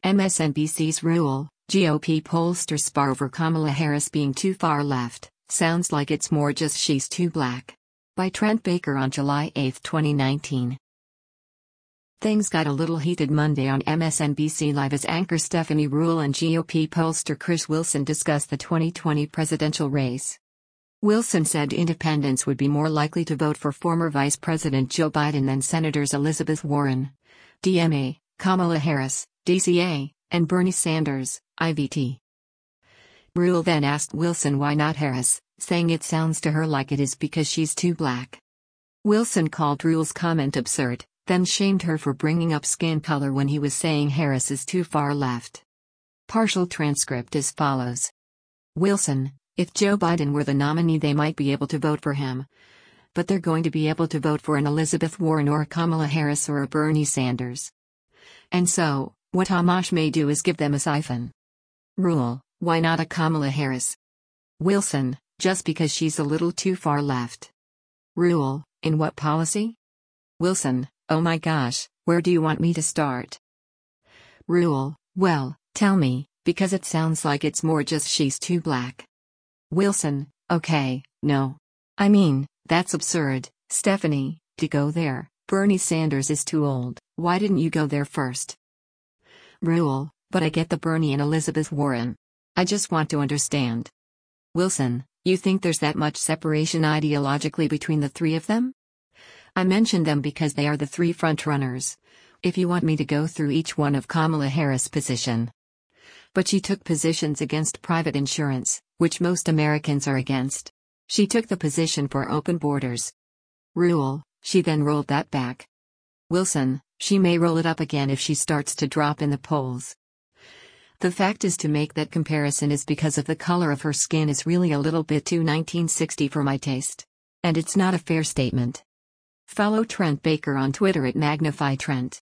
MSNBC's Rule, GOP pollster spar over Kamala Harris being too far left, sounds like it's more just she's too black. By Trent Baker on July 8, 2019. Things got a little heated Monday on MSNBC Live as anchor Stephanie Ruhle and GOP pollster Chris Wilson discussed the 2020 presidential race. Wilson said independents would be more likely to vote for former Vice President Joe Biden than Senators Elizabeth Warren, DMA, Kamala Harris, DCA, and Bernie Sanders, IVT. Ruhle then asked Wilson why not Harris, saying it sounds to her like it is because she's too black. Wilson called Ruhle's comment absurd, then shamed her for bringing up skin color when he was saying Harris is too far left. Partial transcript as follows. Wilson: if Joe Biden were the nominee, they might be able to vote for him. But they're going to be able to vote for an Elizabeth Warren or a Kamala Harris or a Bernie Sanders. And so, what Amash may do is give them a siphon. Ruhle: why not a Kamala Harris? Wilson: just because she's a little too far left. Ruhle: in what policy? Wilson: oh my gosh, where do you want me to start? Ruhle: well, tell me, because it sounds like it's more just she's too black. Wilson: okay, no. I mean, that's absurd, Stephanie, to go there. Bernie Sanders is too old. Why didn't you go there first? Ruhle: but I get the Bernie and Elizabeth Warren. I just want to understand. Wilson: you think there's that much separation ideologically between the three of them? I mentioned them because they are the three frontrunners. If you want me to go through each one of Kamala Harris' position. But she took positions against private insurance, which most Americans are against. She took the position for open borders. Ruhle: she then rolled that back. Wilson: she may roll it up again if she starts to drop in the polls. The fact is, to make that comparison is because of the color of her skin is really a little bit too 1960 for my taste. And it's not a fair statement. Follow Trent Baker on Twitter at MagnifyTrent.